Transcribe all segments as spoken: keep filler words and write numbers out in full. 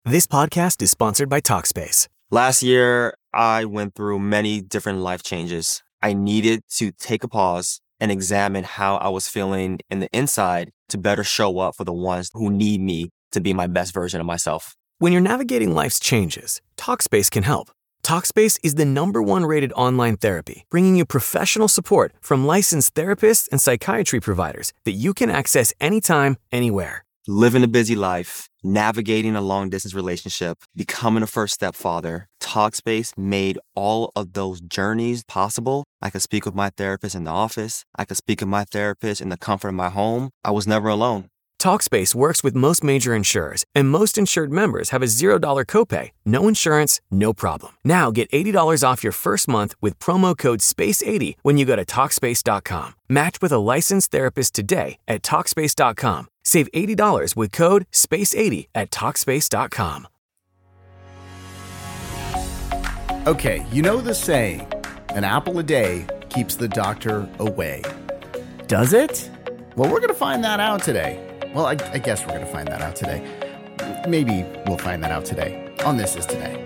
This podcast is sponsored by Talkspace. Last year, I went through many different life changes. I needed to take a pause and examine how I was feeling in the inside to better show up for the ones who need me to be my best version of myself. When you're navigating life's changes, Talkspace can help. Talkspace is the number one rated online therapy, bringing you professional support from licensed therapists and psychiatry providers that you can access anytime, anywhere. Living a busy life, navigating a long-distance relationship, becoming a first-step father, Talkspace made all of those journeys possible. I could speak with my therapist in the office. I could speak with my therapist in the comfort of my home. I was never alone. Talkspace works with most major insurers, and most insured members have a zero dollars copay. No insurance, no problem. Now get eighty dollars off your first month with promo code space eighty when you go to Talkspace dot com. Match with a licensed therapist today at Talkspace dot com. Save eighty dollars with code space eighty at Talkspace dot com. Okay, you know the saying, an apple a day keeps the doctor away. Does it? Well, we're going to find that out today. Well, I, I guess we're going to find that out today. Maybe we'll find that out today on This Is Today.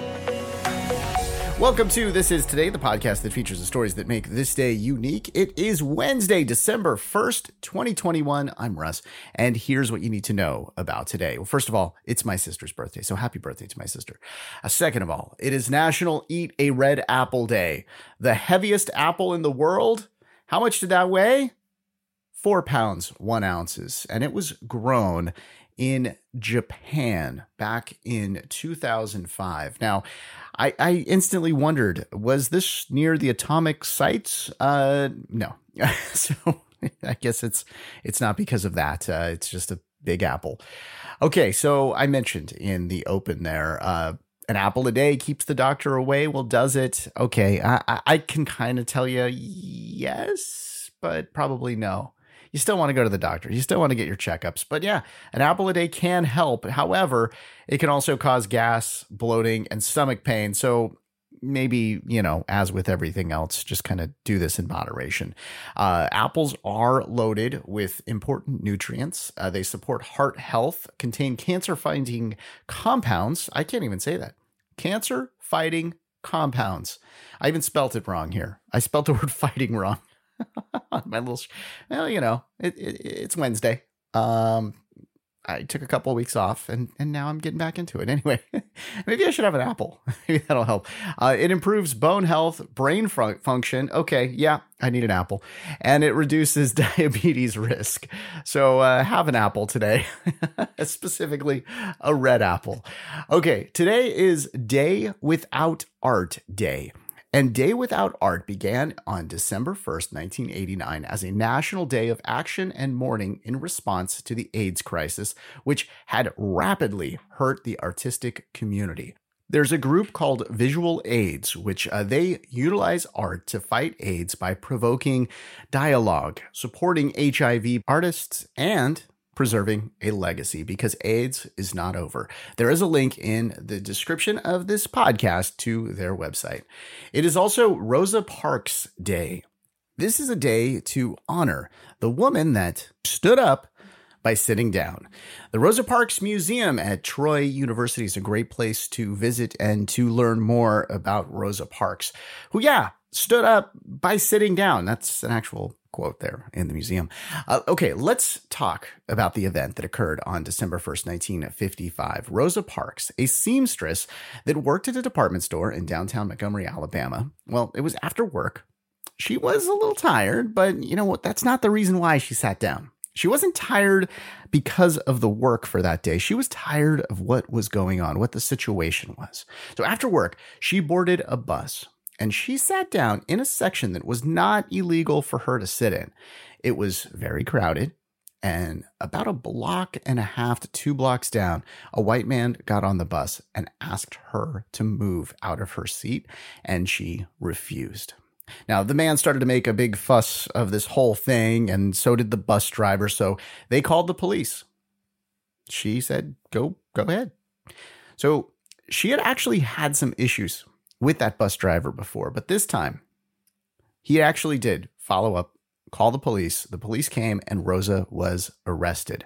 Welcome to This Is Today, the podcast that features the stories that make this day unique. It is Wednesday, December first, twenty twenty-one. I'm Russ, and here's what you need to know about today. Well, first of all, it's my sister's birthday, so happy birthday to my sister. Uh, second of all, it is National Eat a Red Apple Day. The heaviest apple in the world? How much did that weigh? Four pounds, one ounces, and it was grown in Japan back in two thousand five. Now, I, I instantly wondered, was this near the atomic sites? Uh, no. So I guess it's it's not because of that. Uh, it's just a big apple. Okay, so I mentioned in the open there, uh, an apple a day keeps the doctor away. Well, does it? Okay, I, I, I can kind of tell you yes, but probably no. You still want to go to the doctor. You still want to get your checkups. But yeah, an apple a day can help. However, it can also cause gas, bloating, and stomach pain. So maybe, you know, as with everything else, just kind of do this in moderation. Uh, apples are loaded with important nutrients. Uh, they support heart health, contain cancer-fighting compounds. I can't even say that. Cancer-fighting compounds. I even spelt it wrong here. I spelt the word fighting wrong. My little, well, you know, it, it, it's Wednesday. Um, I took a couple of weeks off, and and now I'm getting back into it. Anyway, maybe I should have an apple. Maybe that'll help. Uh, it improves bone health, brain fun- function. Okay, yeah, I need an apple, and it reduces diabetes risk. So uh, have an apple today, specifically a red apple. Okay, today is Day Without Art Day. And Day Without Art began on December first, nineteen eighty-nine, as a national day of action and mourning in response to the AIDS crisis, which had rapidly hurt the artistic community. There's a group called Visual AIDS, which uh, they utilize art to fight AIDS by provoking dialogue, supporting H I V artists, and preserving a legacy, because AIDS is not over. There is a link in the description of this podcast to their website. It is also Rosa Parks Day. This is a day to honor the woman that stood up by sitting down. The Rosa Parks Museum at Troy University is a great place to visit and to learn more about Rosa Parks, who, yeah, stood up by sitting down. That's an actual quote there in the museum. Uh, okay, let's talk about the event that occurred on December first, nineteen fifty-five. Rosa Parks, a seamstress that worked at a department store in downtown Montgomery, Alabama. Well, it was after work. She was a little tired, but you know what? That's not the reason why she sat down. She wasn't tired because of the work for that day. She was tired of what was going on, what the situation was. So after work, she boarded a bus. And she sat down in a section that was not illegal for her to sit in. It was very crowded, and about a block and a half to two blocks down, a white man got on the bus and asked her to move out of her seat, and she refused. Now, the man started to make a big fuss of this whole thing, and so did the bus driver, so they called the police. She said, go, go ahead. So she had actually had some issues with that bus driver before, but this time he actually did follow up call the police. The police came and Rosa was arrested.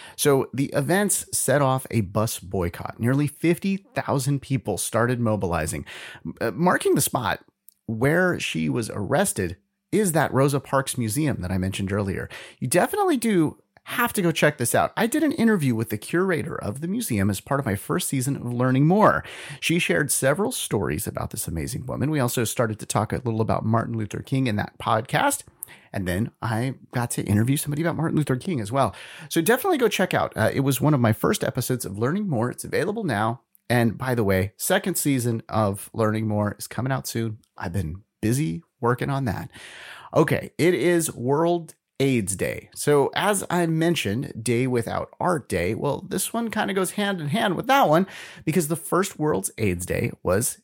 So the events set off a bus boycott. Nearly fifty thousand people started mobilizing. Uh, marking the spot where she was arrested is that Rosa Parks Museum that I mentioned earlier. You definitely do have to go check this out. I did an interview with the curator of the museum as part of my first season of Learning More. She shared several stories about this amazing woman. We also started to talk a little about Martin Luther King in that podcast. And then I got to interview somebody about Martin Luther King as well. So definitely go check out. Uh, it was one of my first episodes of Learning More. It's available now. And by the way, second season of Learning More is coming out soon. I've been busy working on that. Okay, it is World AIDS Day. So as I mentioned, Day Without Art Day, well, this one kind of goes hand in hand with that one because the first World's AIDS Day was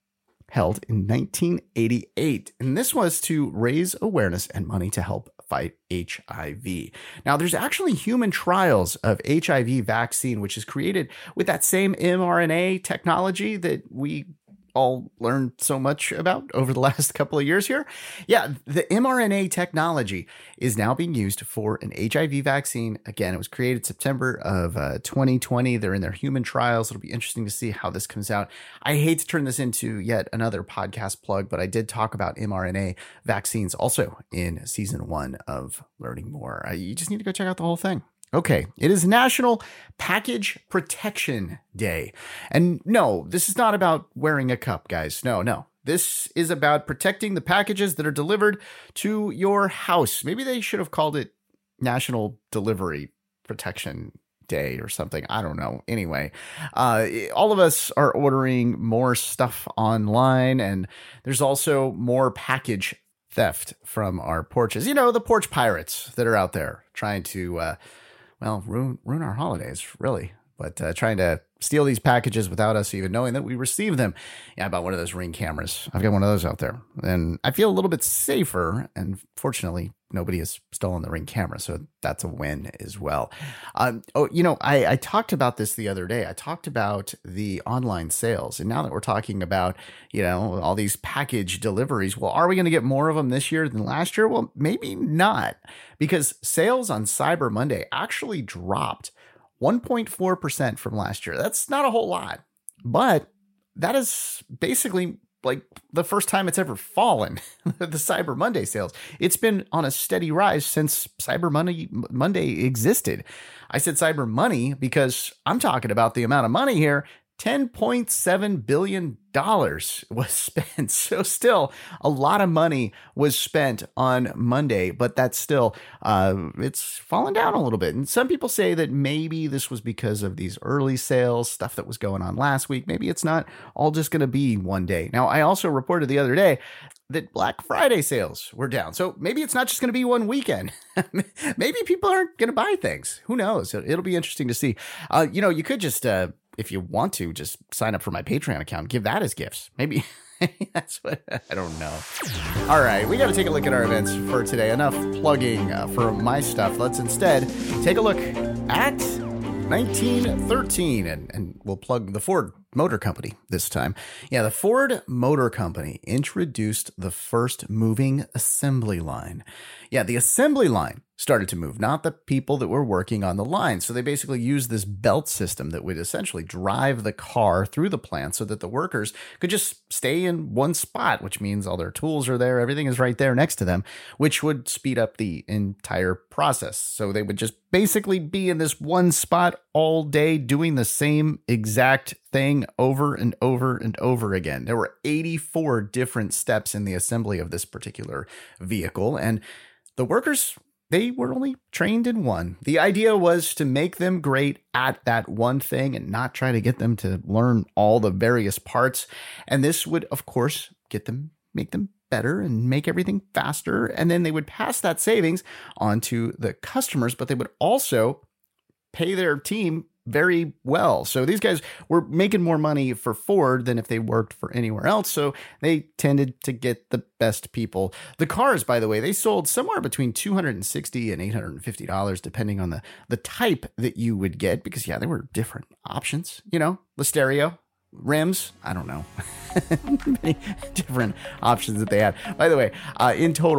held in nineteen eighty-eight. And this was to raise awareness and money to help fight H I V. Now, there's actually human trials of H I V vaccine, which is created with that same mRNA technology that we all learned so much about over the last couple of years here. Yeah, the mRNA technology is now being used for an H I V vaccine. Again, it was created September of uh, twenty twenty. They're in their human trials. It'll be interesting to see how this comes out. I hate to turn this into yet another podcast plug, but I did talk about mRNA vaccines also in season one of Learning More. Uh, you just need to go check out the whole thing. Okay, it is National Package Protection Day. And no, this is not about wearing a cup, guys. No, no. This is about protecting the packages that are delivered to your house. Maybe they should have called it National Delivery Protection Day or something. I don't know. Anyway, uh, all of us are ordering more stuff online, and there's also more package theft from our porches. You know, the porch pirates that are out there trying to... Uh, Well, ruin, ruin our holidays, really. But uh, trying to steal these packages without us even knowing that we received them. Yeah, I bought one of those Ring cameras. I've got one of those out there. And I feel a little bit safer. And fortunately, nobody has stolen the Ring camera. So that's a win as well. Um, oh, you know, I, I talked about this the other day. I talked about the online sales. And now that we're talking about, you know, all these package deliveries, well, are we going to get more of them this year than last year? Well, maybe not. Because sales on Cyber Monday actually dropped one point four percent from last year. That's not a whole lot, but that is basically like the first time it's ever fallen, the Cyber Monday sales. It's been on a steady rise since Cyber Monday, Monday existed. I said Cyber Money because I'm talking about the amount of money here. ten point seven billion dollars was spent. So still a lot of money was spent on Monday, but that's still, uh, it's fallen down a little bit. And some people say that maybe this was because of these early sales, stuff that was going on last week. Maybe it's not all just going to be one day. Now, I also reported the other day that Black Friday sales were down. So maybe it's not just going to be one weekend. Maybe people aren't going to buy things. Who knows? It'll be interesting to see. Uh, you know, you could just, uh, if you want to, just sign up for my Patreon account, give that as gifts. Maybe that's what, I don't know. All right, we got to take a look at our events for today. Enough plugging uh, for my stuff. Let's instead take a look at nineteen thirteen, and, and we'll plug the Ford Motor Company this time. Yeah, the Ford Motor Company introduced the first moving assembly line. Yeah, the assembly line started to move, not the people that were working on the line. So they basically used this belt system that would essentially drive the car through the plant so that the workers could just stay in one spot, which means all their tools are there. Everything is right there next to them, which would speed up the entire process. So they would just basically be in this one spot all day doing the same exact thing over and over and over again. There were eighty-four different steps in the assembly of this particular vehicle, and the workers, they were only trained in one. The idea was to make them great at that one thing and not try to get them to learn all the various parts. And this would, of course, get them, make them better and make everything faster. And then they would pass that savings on to the customers, but they would also pay their team very well. So these guys were making more money for Ford than if they worked for anywhere else. So they tended to get the best people. The cars, by the way, they sold somewhere between two hundred sixty dollars and eight hundred fifty dollars, depending on the, the type that you would get, because yeah, there were different options, you know, the stereo, rims, I don't know, many different options that they had. By the way, uh, in total,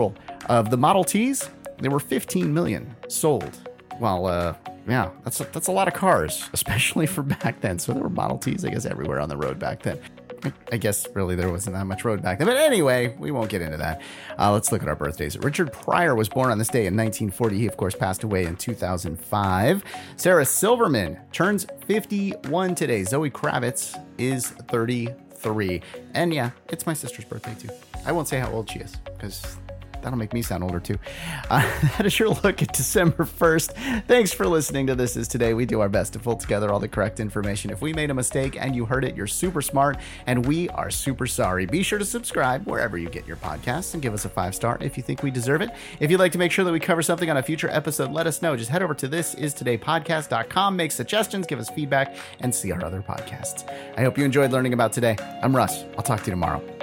Of the Model Ts, there were fifteen million sold. Well, uh, yeah, that's a, that's a lot of cars, especially for back then. So there were Model Ts, I guess, everywhere on the road back then. I guess really there wasn't that much road back then. But anyway, we won't get into that. Uh, let's look at our birthdays. Richard Pryor was born on this day in nineteen forty. He, of course, passed away in two thousand five. Sarah Silverman turns fifty-one today. Zoe Kravitz is thirty-three. And yeah, it's my sister's birthday, too. I won't say how old she is because that'll make me sound older, too. Uh, that is your look at December first. Thanks for listening to This Is Today. We do our best to pull together all the correct information. If we made a mistake and you heard it, you're super smart, and we are super sorry. Be sure to subscribe wherever you get your podcasts and give us a five-star if you think we deserve it. If you'd like to make sure that we cover something on a future episode, let us know. Just head over to this is today podcast dot com, make suggestions, give us feedback, and see our other podcasts. I hope you enjoyed learning about today. I'm Russ. I'll talk to you tomorrow.